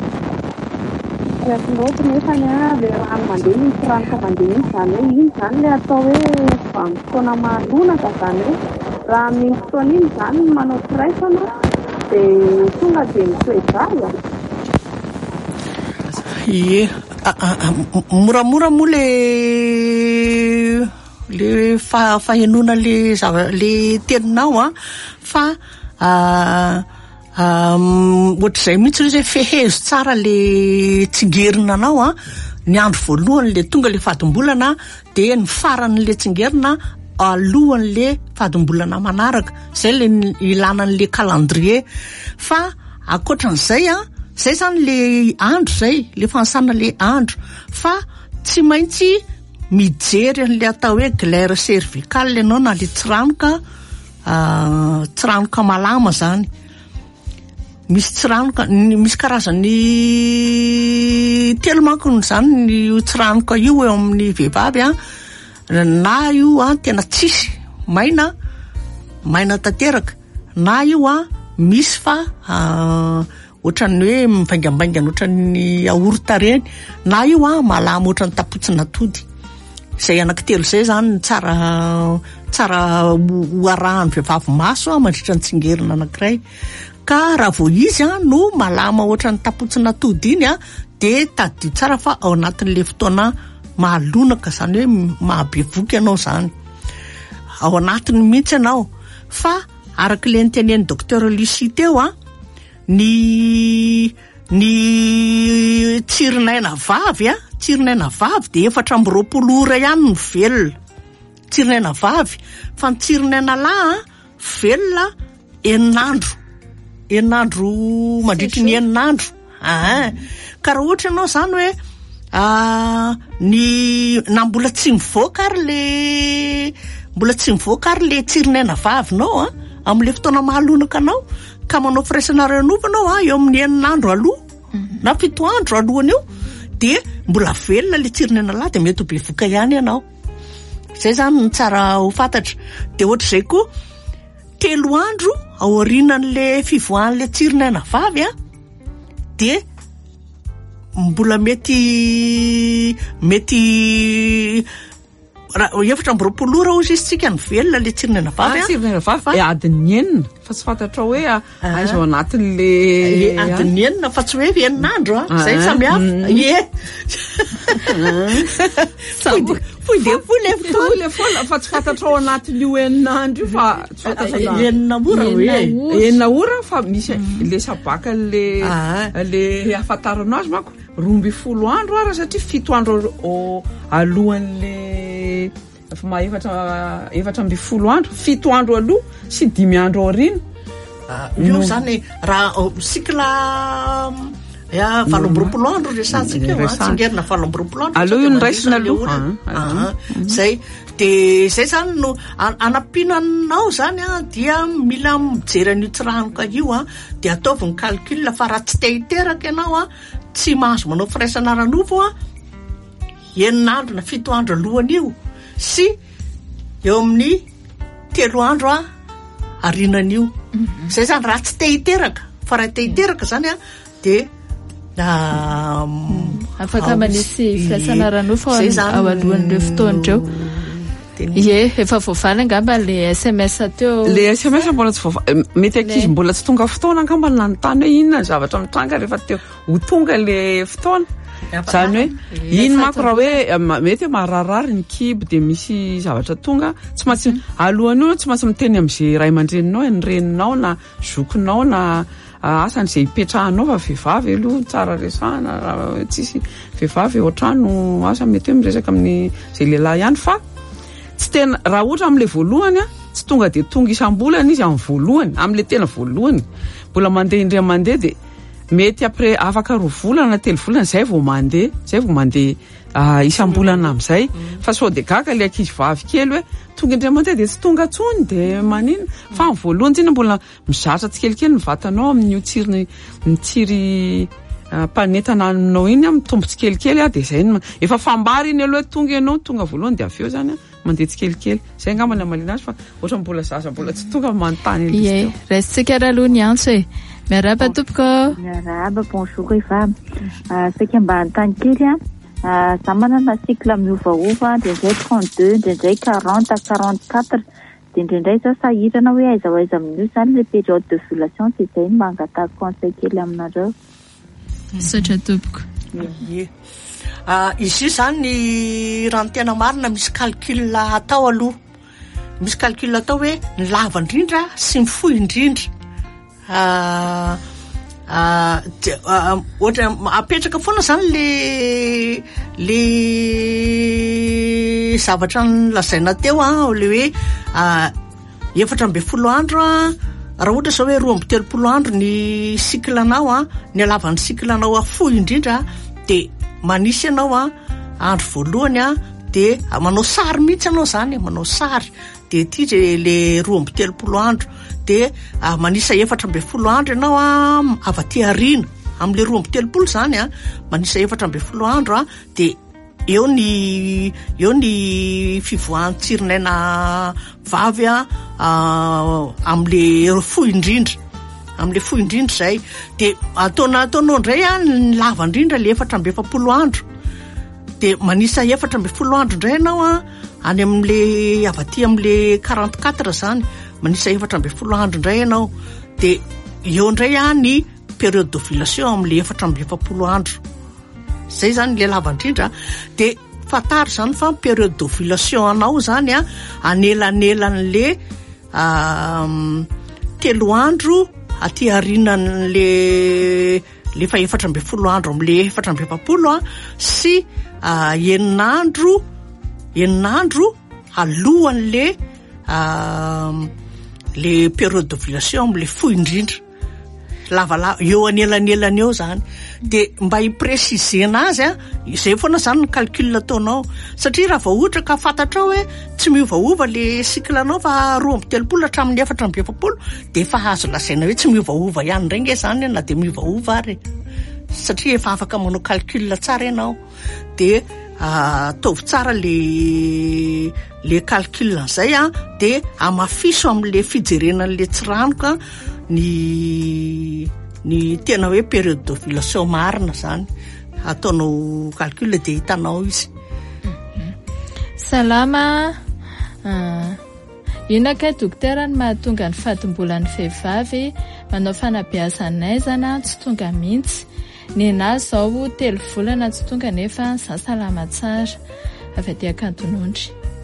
tiako loatra nefany a le rano mandeha iny ranoka mandeha iny zany hoe iny zany le atao hoe amin'ny fotoana mahalonaka zany hoe raha amin'ny fotoana iny zany manao firaisana dia tonga dia mitoezay a ie moramora moa le le fa fahenona le zava le teninao a fa ohatr'izay mihitsy hoe fehezo tsara le tsingerina anao a ny andro voalohany le tonga le fadimbolana dia ny faran'le tsingerina alohan'le fadimbolana manaraka zay le ilanan'le calendrier fa akoatran'izay a zay zany le andro zay le fansana le andro fa tsy maintsy mijery an'le atao hoe glaire cervicale ianao na le tsiranoka tsiranoka malama zany misy tsiranoka misy karazany telo manko zany ny tsiranoka io eo amin'ny vehivavy a na io a tena tsisy maina maina tanteraka na io a misy fa ohatran'ny hoe mivaingambaingana ohatran'ny aorta reny na io a malama ohatran'ny tapotsina tody zay anankitelo zay zany tsara tsara oarahany vehivavy maso a mandritra ny tsingerina anankiray. Ka raha vao izy a no malama ohatra ny tapotsina tody iny a de tadio tsara fa ao anatin'le fotoana mahalonaka zany hoe mahabevoky ianao zany ao anatiny mihitsy ianao. Fa arak'le nitenen'ny docteur Lucie teo a ny ny tsirinaina vavy a tsirinaina vavy de efatra amby roapolo ora ihany ny velona tsirinaina vavy, fa ny tsirinaina lahy velona eninandro eninandro mandritry ny eninandro. Ah, ka raha ohatra ianao zany hoe ah ny na mbola tsy mivoaka ary le mbola tsy mivoaka ary le tsirinaina vavinao a am'le fotoana mahalonaka anao ka manao firaisana renova anao a eo amin'ny eninandro aloha na fito andro alohan'io de mbola velona le tsirinaina lahy de mety ho bevoka ihany ianao. Zay zany ny tsara ho fantatra. De ohatr'izay koa telo andro aorianan'le fivoahan'le tsirinaina vavy a de mbola mety mety raha efatra amby roapolo ora ozy izy tsika ny velona le tsirinaina vavy a tsirinaina vavy e adiny enina fa tsy fantatra hoe aiza ao anatin'le adiny enina fa tsy hoe eninandro a zay samy hafa ie foy de foy le fotoana le fotoana fa tsy fantatra ao anatin'io eninandro io fa tsy fantatra enina ora hoe enina ora fa misy le sabaka le le ahafantarana azy manko roa amby folo andro ara satria fito andro alohan'le fa ma efatra efatra amby folo andro fito andro aloha sy dimy andro aoriana. Io zany raha sikla ya valo amby roapolo andro resantsika io tsingerina valo amby roapolo andro aloha io niraisina aloha zay de zay zany no anampinanao zany a dia mila mijery an'io tsiranoka io a de ataovy ny calcul fa raha tsy te hiteraka ianao a tsy mahazo manao firaisana ranova a eninandro na fito andro alohan'io sy eo amin'ny telo andro a arinan'io. Zay zany raha tsy te hiteraka fa raha te hiteraka zany a de afaka manisy firaisana ranova ao alohan'ireo fotoan'ireo. Ie, efa voavaly angamba le S M S teo. Le S M S mbola tsy voavaly. Mety ankizy mbola tsy tonga fotoana angamba nanontany hoe inona ny zavatra mitranga rehefa teo ho tonga le fotoana. Zany hoe iny manko raha hoe mety mahararary ny kibo de misy zavatra tonga tsy maintsy alohan'io tsy maintsy miteny am'izay ray aman-dreninao ny reninao na zokinao na asan'izay ipetrahanao fa vehivavy aloha tsara resahana raha tsisy vehivavy ao an-trano asa mety hoe miresaka amin'ny zay lehilahy ihany fa tsy tena raha ohatra am'le voalohany a tsy tonga de tonga isam-bolana izy amin'ny voalohany am'le tena voalohany mbola mandeha indray mandeha de mety après afaka roa volana telo volana zay vao mandeha zay vao mandeha isam-bolana am'izay fa sao de gaga le ankizy vavy kely hoe tonga indray mandeha de tsy tonga tsony de manina fa amin'ny voalohany tsina mbola mizatra tsikelikely ny vatanao amin'io tsiry ny tsiry mpanetana aminao iny a mitombo tsikelikely a de zay efa fambary iny aloha tonga ianao tonga voalohany de avy eo zany a mandeha tsikelikely zay angamba ny amalina azy fa ohatra mbola zaza mbola tsy tonga manontany izy teo. Ie, resitsika raha aloha ny antso e. Miaraba tompoko. Miaraba, bonjour efa. Saka mba antany kely a za manana cycle miovaova ndraindray trente-deux ndraindray quarante quarante-quatre de ndraindray zao sahirana hoe aiza ho aiza amin'io zany le période de ovulation de zay mba angatahako conseil kely aminareo. Satra tompoko. Ie. Izy io zany raha ny tena marina misy calcul atao aloha misy calcul atao hoe ny lava indrindra sy ny fohy indrindra ohatra apetraka foana zany le le zavatra nolazaina teo a le hoe efatra amby folo andro a raha ohatra zao hoe roa amby telopolo andro ny siklanao a ny alavan'ny siklanao a fohy indrindra de manisy ianao a andro voalohany a de manao sary mihitsy ianao zany manao sary de ty le roa amby telopolo andro de manisa efatra amby folo andro ianao a avy aty arina am'le roa amby telopolo zany a manisa efatra amby folo andro a de eo ny eo ny fivoahan'ny tsirinaina vavy a am'le fohy indrindra am'le fohy indrindra zay de ataona ataonao ndray a ny lava indrindra le efatra amby efapolo andro de manisa efatra amby folo andro indray ianao a any amin'le avaty amin'le quarante-quatre zany manisa efatra amby folo andro indray ianao de eo indray a ny période d'ovulation amin'le efatra amby efapolo andro zay zany le lava indrindra de fatary zany fa période d'ovulation anao zany a anelanelan'le um, telo andro aty arinan'le le fa efatra amby folo andro am'le efatra amby efapolo a sy uh, eninandro eninandro alohan'le uh, le période d'ovulation am'le fohy indrindra lavalava eo anelanelany eo zany de mba hipresisena azy a izay foana zany ny calcul ataonao satria raha vao ohatra ka fantatra hoe tsy miovaova le cycle-nao fa roa amby telopolo hatramin'ny efatra amby efapolo de efa azo lasaina hoe tsy miovaova ihany ndray nge zany na de miovaova ary satria efa afaka manao calcul tsara ianao de ataovy tsara le le calcul zay a de amafiso am'le fijerenan'le tsiranoka ny ny tena hoe période d'ovulation marina zany ataonao calcul de hitanao izy. Mm-hmm. Salama uh, ina kay dokotera ny mahatonga ny fatimbolan'ny vehivavy manao fanabeazanaizana tsy tonga mihitsy ny nazy zao telo volana tsy tonga nefa za salama tsara avy aty Akantonondry.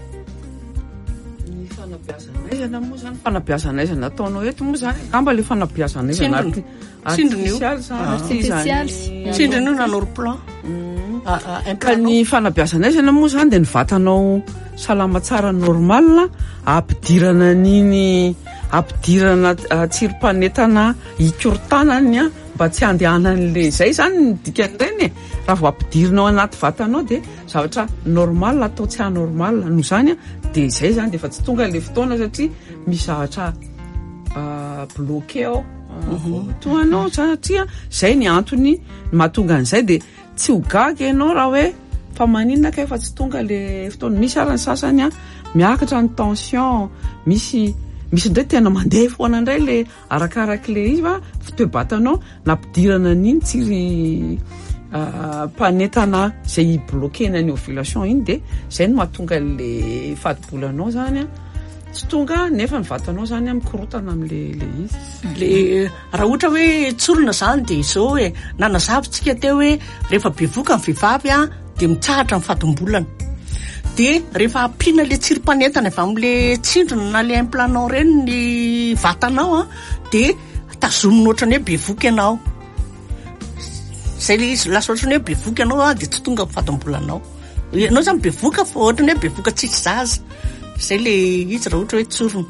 Fanabeazanaizana moa zany fanabeazanaizana ataonao eto moa zany gamba le fanabeazanaizana artificial artificial tsindriny io nanao plan ka ny fanabeazanaizana moa zany de ny vatanao salama tsara normal ampidirana niny ampidirana tsirom-panetana hikorontanany a mba tsy andehanan'le zay zany ny dikan'ireny raha vao ampidirinao anaty vatanao de zavatra normal atao tsy anormal no zany a de zay zany de efa tsy tonga le fotoana satria misy zavatra bloqué ao toanao satria zay ny antony mahatonga an'izay de tsy ho gaga ianao raha hoe fa maninona ka efa tsy tonga le fotoana misy arany sasany a miakatra ny tension misy misy ndray tena mandeha foana indray le arakaraky le izy fa fitoebatanao nampidirana n'iny tsiry panetana zay bloquena ny ovulation iny de zay no mahatonga le fatibolanao zany a tsy tonga nefa ny vatanao zany a mikorotana am'le le izy le raha ohatra hoe tsorona zany de izao hoe nanazavitsika teo hoe rehefa bevoka ny vehivavy a de mitsahatra ny fatimbolana de rehefa ampina le tsirom-panetana avy am'le tsindrona na le implantant reny ny vatanao a de tazomina ohatrany hoe bevoka ianao zay le izy lasa ohatrany hoe bevoka ianao a de tsy tonga ny fatimbolanao ianao zany bevoka fa ohatrany hoe bevoka tsisy zaza zay le izy raha ohatra hoe tsorona.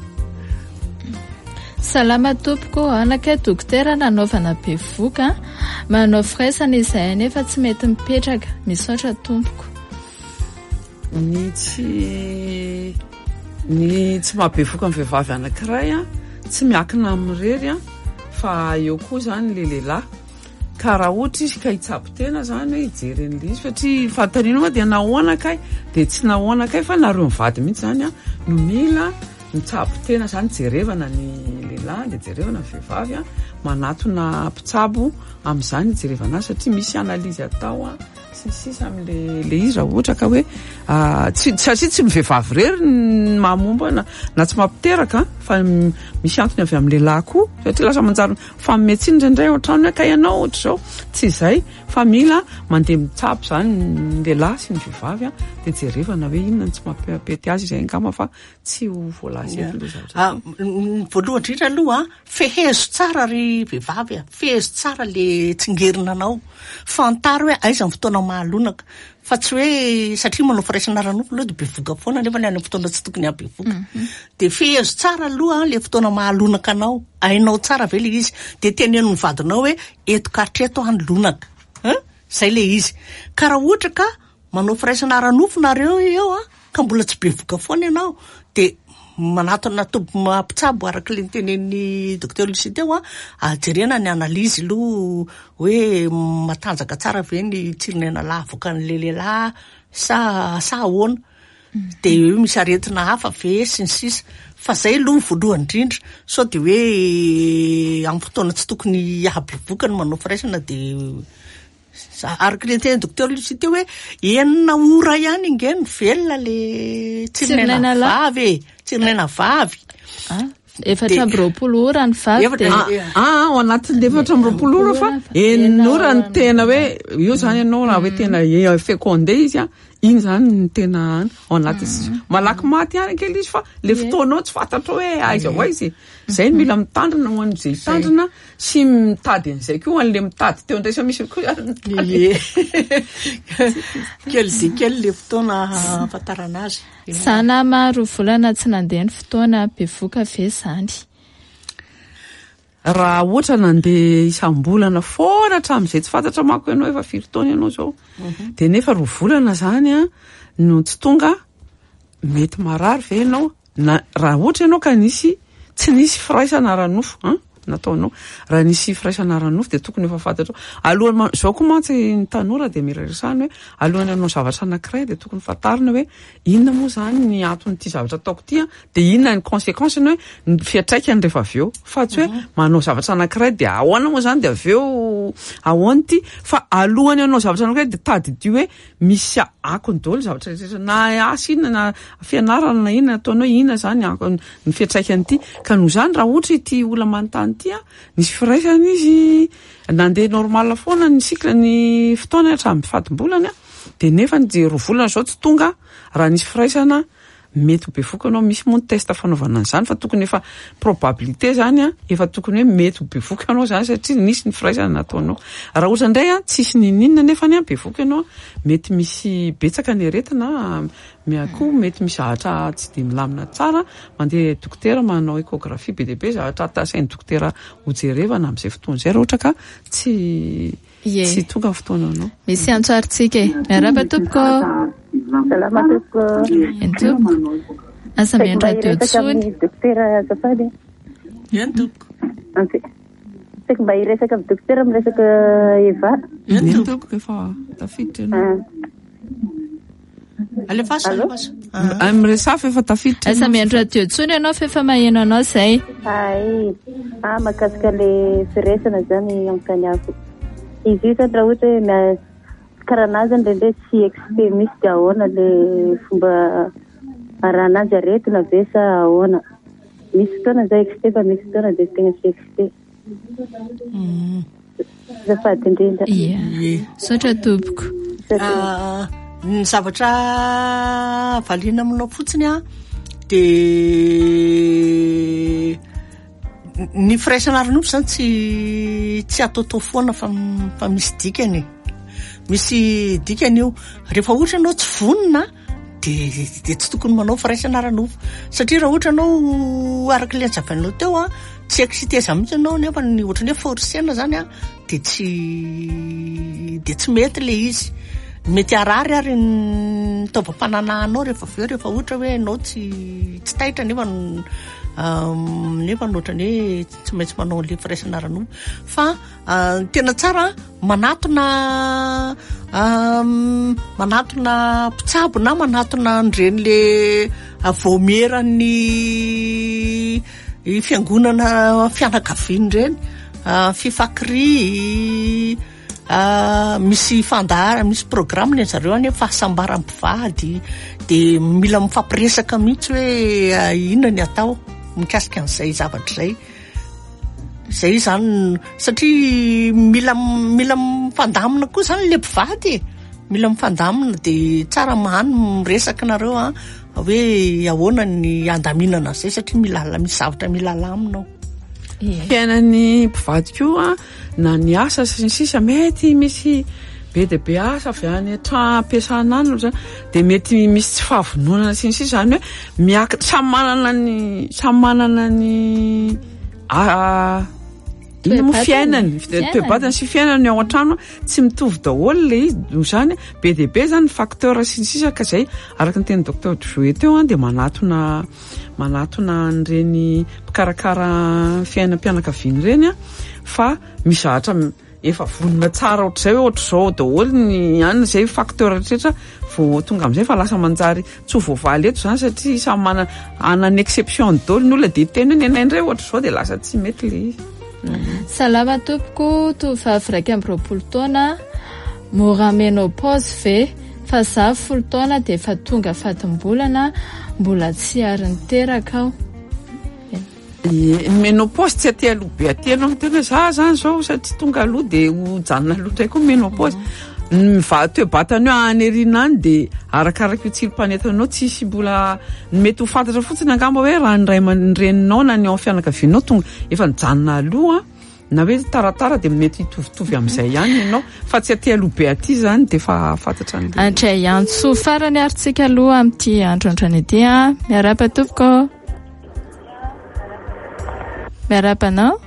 Salama tompoko anakay dokotera nanaovana bevoka manao firaisana izay nefa tsy mety mipetraka misaotra tompoko. Ny tsy ny tsy mahabevoka ny vehivavy anankiray a tsy miakina amirery a fa eo koa zany le lehilahy ka raha ohatra izy ka hitsabo tena zany hoe hijeren'le izy satria fanontaniana moa de nahoana kay de tsy nahoana kay fa nareo mivady mihitsy zany a no mila mitsabo tena zany jerevana ny lehilahy de jerevana ny vehivavy a manatona mpitsabo am'izany jerevana satria misy analizy atao a sisisy am'le le izy raha ohatra ka hoe tsy satria tsy ny vehivavy rery ny mahomba na na tsy mampiteraka fa misy antony avy am'le lahy koa satria lasa manjary fanometsiny indraindray ohatrany hoe ka ianao ohatra zao tsy izay fa mila mandeha mitsabo zany ny lehilahy sy ny vehivavy a de jerevana hoe inona ny tsy mampety azy izay angamba fa tsy ho voalazy eto le zavatra. Voalohany indrindra aloha fehezo tsara ry vehivavy a fehezo tsara le tsingerinanao fantary hoe aiza ny fotoana mahalonaka fa tsy hoe satria manao firaisana ranofo aloha de bevoka foana nefa ny any fotoana tsy tokony habevoka de fehezo tsara aloha le fotoana mahalonaka anao ainao tsara ve le izy de tenen'ny vadinao hoe eto katreto any lonaka zay le izy ka raha ohatra ka manao firaisana ranofo nareo eo a ka mbola tsy bevoka foana ianao de manatona tombo mampitsabo araka le tenen'ny docteur Lucie teo a ajerena ny analizy aloha hoe matanjaka tsara ve ny tsironena lavoka ny lehilahy sa sa ahoana de hoe misy aretina hafa ve sy ny sisa fa zay aloha voalohany indrindra sao de hoe amin'ny fotoana tsy tokony habevoka no manao firaisana de Araka le teny docteur Lucie teo hoe enina ora ihany ingeny velona le tsirinaina vavy e tsirinaina vavy efatra amby roapolo ora ny vavy ah ao anatin'ny efatra amby roapolo ora fa enina ora ny tena hoe io zany ianao raha hoe tena fécondé izy a iny zany ny tena any ao anaty malaky maty ihany kely izy fa le fotoanao tsy fantatra hoe aiza ho aiza zay mila mitandrina ho an'izay tandrina sy mitady an'izay koa ho an'le mitady teo andraisa misy koa kely dia kely le fotoana afantarana azy sana maro volana tsy nandeha ny fotoana bevoka ve zany raha ohatra nandeha isam-bolana foana hatramin'izay tsy fantatra manko ianao efa firy taona ianao zao dia nefa roa volana zany a no tsy tonga mety marary ve ianao na raha ohatra ianao ka nisy tsy nisy firaisana ara-nofo a nataonao raha nisy firaisana ara-nofo dia tokony efa fantatra alohany zao koa mantsy ny tanora dia mireresana hoe alohany ianao zavatra anankiray dia tokony fantarina hoe inona moa zany ny anton'ity zavatra ataoko ity a dia inona ny conséquenceny hoe ny fiatraikany rehefa avy eo fa tsy hoe manao zavatra anankiray dia ahoana moa zany dia avy eo ahoana ity fa alohany ianao zavatra anankiray dia tadidio hoe misy akony daholo zavatra rehetra na asa inona na fianarana na inona ataonao inona zany ny fiatraikany ity ka noho zany raha ohatra ity olona manontany ity a nisy firaisana izy nandeha normal foana ny sikla ny fotoana hatramin'ny fatim-bolana dia nefa ny roa volana zao tsy tonga raha nisy firaisana mety ho bevoka anao misy moa ny test fanaovana an'izany fa tokony efa probabilité zany a efa tokony hoe mety ho bevoka anao zany satria nisy ny firaisana nataonao raha ohatra indray a tsisy ninina nefa ny a bevoka anao mety misy betsaka ny aretina miakoa mety misy zavatra tsy dia milamina tsara mandeha dokotera manao échographie be dia be zavatra tasain'ny dokotera ho jerevana amin'izay fotoana izay raha ohatra ka tsy tsy tonga fotoana anao misy antsoaritsika e miaraba tompoko salama tompoko entompoko asa miandra teo tsony dokotera azafady eny tompoko saky mba hiresaka amin'ny dokotera miresaka eva eny tompoko efa tafiditra ianao alefasa alefasa miresafa efa tafiditra asa miandra teo tsony ianao fa efa maheno anao zay ay ah makasika le firesana zany amkaniako izy io zany raha ohatra hoe karanazy ndraindray tsy expert misy dia ahoana le fomba arahanazy aretina ve sa ahoana misy fotoana zay expert fa misy fotoana dia tegna tsy expert zafady indrindra ia saotra tompoko ny zavatra valiana aminao fotsiny a dia ny firaisana ara-nofo zany tsy tsy ataotao foana fa fa misy dikany misy dikany io rehefa ohatra ianao tsy vonona dia dia tsy tokony manao firaisana ara-nofo satria raha ohatra ianao araka le anjavainao teo a tsy exciteza mihitsy ianao nefa ny ohatrany hoe forcena zany a dia tsy dia tsy mety le izy mety arary ary ny taovam-pananahanao rehefa avy eo rehefa ohatra hoe ianao tsy tsy taitra nefa nefa nohatrany hoe tsy maintsy manao le firaisana ara-nofo fa tena tsara manatona manatona mpitsabo na manatona nireny le voamieran'ny fiangonana fianakaviany ireny fifakiry misy fandahara misy programme ny zareo any fahasambaram-pivady dia mila mifampiresaka mihitsy hoe inona ny atao mikasika an'izay zavatra zay zay zany satria mila mila mifandamina koa zany le mpivady mila mifandamina dia tsara mahany miresaka nareo a hoe ahoana ny andaminana zay satria mila misy zavatra mila laminao fiainan'ny mpivady koa na ny asa sy ny sisa mety misy be dia be asa avy any tra-ampiasana any zany dia mety misy tsy fahavononana sy ny sisa zany hoe miaka samy manana ny samy manana ny ino mo fiainany toe-batany sy fiainany ao an-trano tsy mitovy daholo le izy no zany be dia be zany facteur sy ny sisa ka zay araka ny teny docteur Jouet teo a dia manatona manatona nireny mpikarakara fiainam-pianakaviany ireny a fa misy zavatra efa vonona tsara ohatr'izay hoe ohatr'izao daholo ny anina zay facteur rehetra vao tonga amin'izay fa lasa manjary tsy ho voavaly eto zany satria samy mana anany exception daholo ny olona dia teny hoe nenaindray ohatr'izao dia lasa tsy mety le izy salama tompoko tovavy raika amby roapolo taona mora ménopause ve fa za folo taona de fa tonga fatimbolana mbola tsy ary niteraka aho. Ny ménopause tsy aty aloha be aty anao tena za zany zao satria tonga aloha de ho janona aloha ndraiky ménopause. Miva toe-batana eo aneriana any de arakaraka io tsirom-panetanao tsisy mbola mety ho fantatra fotsiny angamba hoe raha ny ray aman-dreninao na ny ao fianakavianao tonga efa nijanona aloha na hoe taratara de mety hitovitovy amin'izay ihany ianao fa tsy aty aloha be aty zany de fa fantatra ny andray antso farany aritsika aloha amin'ity androandrany ity a. Miarapa tompoko. Miarapanao?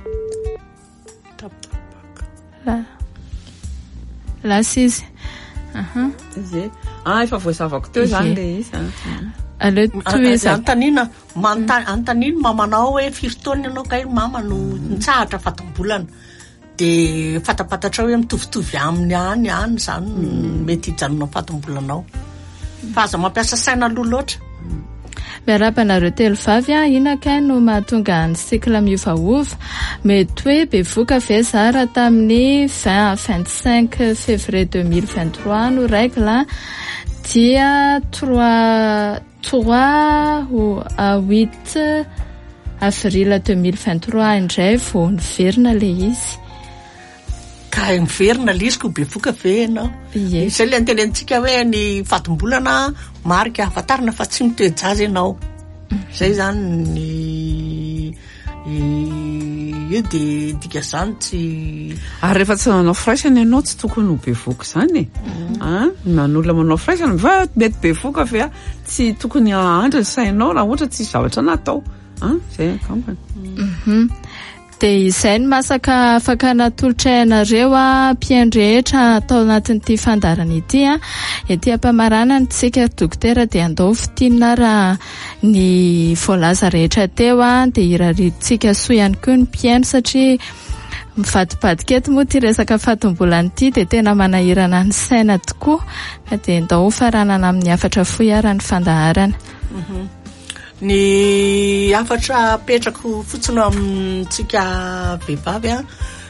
La la sisy. Aha. Zay. Ah, efa voazavako teo zany le izy. Allo toeza. Antanina, manta antanina mamanao hoe firy taona ianao kay mama no nitsahatra fatimbolana. De fatapatatra hoe mitovitovy aminy any any zany mety hijanona fatimbolanao. Fa aza mampiasa saina aloha loatra. Miarapanareo telo vavy a ina kay no mahatonga ny sikla miovaova mety hoe bevoka ve zara tamin'ny vingt vingt-cinq février deux mille vingt-trois no règle dia trois trois à huit avril deux mille vingt-trois indray vao niverina le izy. Ka miverina le izy ko bevoka ve ianao? Izay le antenentsika hoe ny fatimbolana marika ahafantarana fa tsy mitoejaza ianao. Zay zany ny io de dika zany tsy ary rehefa tsy manao fraisana ianao tsy tokony ho bevoka zany e. Ah, manolona manao fraisana va mety bevoka fe tsy tokony ahandra ny sainao raha ohatra tsy zavatra natao. Ah, zay akambana. Mhm. De izay ny masaka afaka natolotra ianareo a mpiandrehetra atao anatin'ity fandarana ity a. Ety ampamarana ny tsika dokotera de andao fitinina raha ny voalaza rehetra teo a de irarintsika soa ihany koa ny mpiaino satria mivadibadika eto moa ty resaka fatimbolana ity de tena manahirana ny saina tokoa ka de andao faranana amin'ny afatra fohy ara ny fandaharana. Mhm. Ny afatra petrako fotsiny amintsika vehivavy a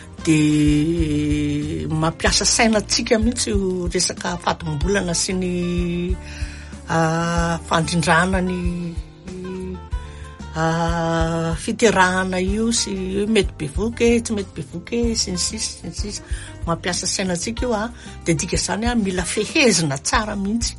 de mampiasa sainatsika mihitsy io resaka fatimbolana sy ny fandrindrana ny fiterahana io sy mety bevoka tsy mety bevoka sy ny sisy sy ny sisy mampiasa sainatsika io a de dika zany a mila fehezina tsara mihitsy,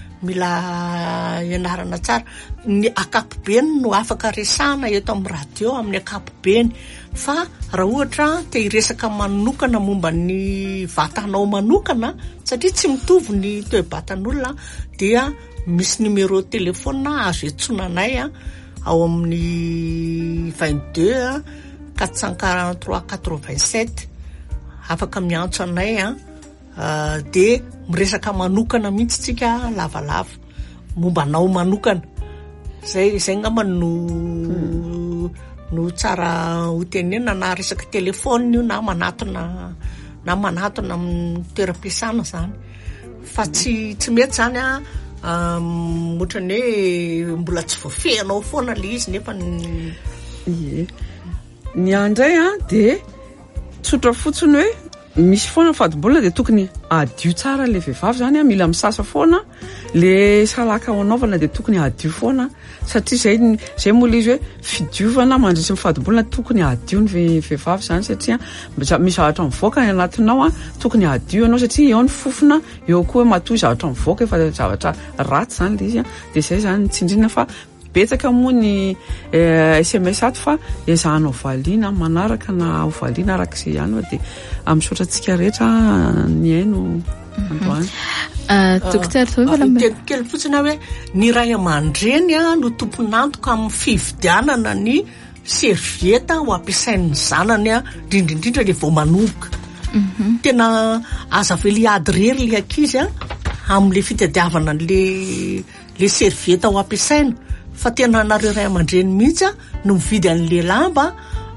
mila ianarana tsara. Ny akapobeny no afaka resana eto amin'ny radio amin'ny akapobeny fa raha ohatra te hiresaka manokana momba ny vatanao manokana satria tsy mitovy ny toe-batan'olona dia misy numéro téléphone azo etsonanay a ao amin'ny vingt-deux quatre cent quarante-trois quatre-vingt-sept afaka miantso anay a Uh, de miresaka manokana mihitsy tsika lavalava mombanao manokana zay zay ngamba no mm. no tsara ho tenena na resaka telefona io na manatona na manatona amin'ny toeram-piasana zany fa tsy tsy mety zany a um, ohatrany hoe mbola tsy voafehinao foana le izy nefa ny yeah. Ny andray a de tsotra fotsiny hoe misy foana fatimbolana de tokony adio tsara le vehivavy zany a mila misasa foana le salaka ao anaovana de tokony adio foana satria zay zay moa le izy hoe fidiovana mandritsy ny fatimbolana tokony adio ny vehivavy zany satria misy zavatra mivoaka ny anatinao a tokony adio anao satria eo ny fofona eo koa matoy zavatra mivoaka efa zavatra ratsy zany le izy a de zay zany tsindrina fa betsaka moa ny S M S ato fa ezahanao valiana manaraka na ho valiana arak'izay ihany de amisaotratsika rehetra ny aino androany. Dokotera kely fotsiny hoe ny ray aman-dreny a no tompon'antoka amin'ny fividianana ny servieta ho ampiasain'ny zanany a indrindrindrindra le vao manomboka. Tena aza vely ady rery le ankizy a amin'le fitadiavana le le servieta ho ampiasaina fa tena nareo ray aman-dreny mihitsy no mividy an'le lamba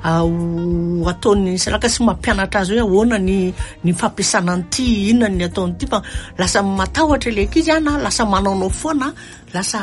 ao ataony salaka sy mampianatra azy hoe ahoana ny ny fampiasana an'ity inona ny ataony ity fa lasa matahotra le ankizy na lasa manaonao foana lasa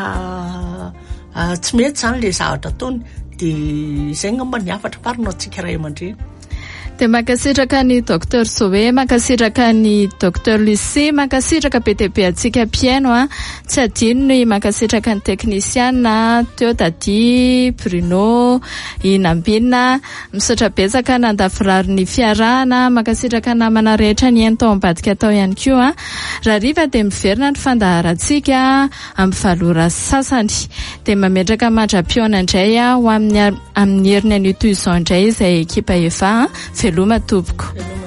uh, tsy mety zany le zavatra ataony de zay ngamba ny afatra parina antsika ray aman-dreny. dia makasitraka ny docteur Zoé, makasitraka ny docteur Lucie, makasitraka be dia be atsika mpiaino a, tsy adino ny makasitraka ny teknisiana teo Dady Bruno Inambina, misaotra betsaka nandavirary ny fiarahana, makasitraka namana rehetra ny entao ambadika tao ihany koa. Raha riva dia miverina ny fandaharantsika amin'ny valora sasany, dia mametraka mandra-piona indray ho amin'ny amin'ny herin'ny an'ito izao indray izay ekipa Eva veloma tompoko.